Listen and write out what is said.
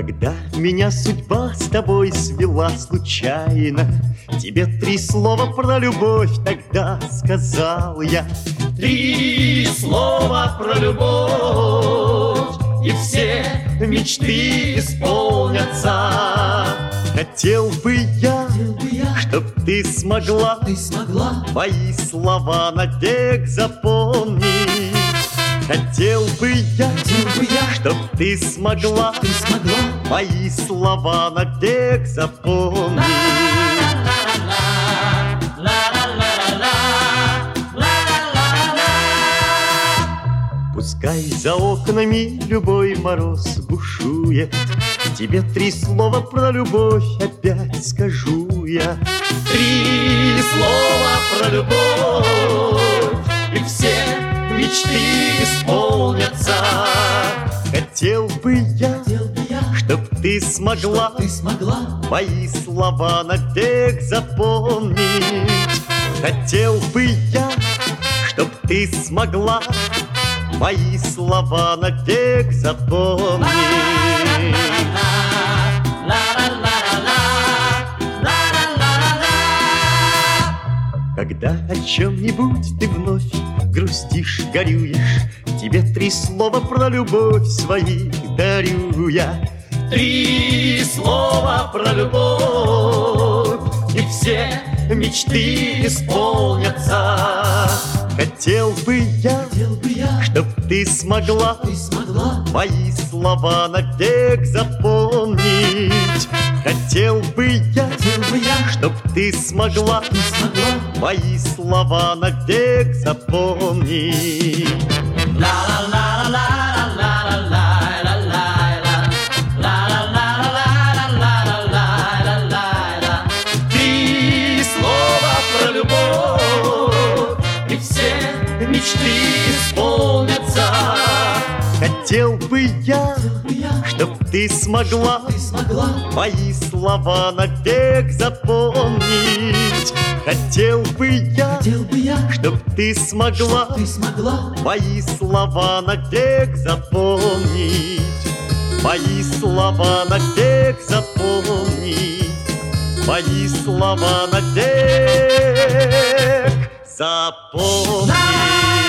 Когда меня судьба с тобой свела случайно, тебе 3 слова про любовь тогда сказал я. 3 слова про любовь, и все мечты исполнятся. Хотел бы я, чтоб ты смогла мои слова навек запомнить. Хотел бы я, чтоб ты смогла мои слова навек запомнить. Пускай за окнами любой мороз бушует, тебе 3 слова про любовь опять скажу я. 3 слова про любовь, и все мечты исполнятся. Хотел бы я, чтоб ты смогла мои слова навек запомнить. Хотел бы я, чтоб ты смогла мои слова навек запомнить. Когда о чем-нибудь ты вновь грустишь, горюешь, тебе 3 слова про любовь свои дарю я. 3 слова про любовь, и все мечты исполнятся. Хотел бы я, чтоб ты смогла мои слова навек запомнить. Хотел бы я, чтоб ты смогла мои слова навек запомнить. Мечты исполнятся. Хотел бы я, чтоб ты смогла мои слова навек запомнить. Хотел бы я, чтоб ты смогла мои слова навек запомнить. Мои слова навек запомнить. Мои слова навек запомни.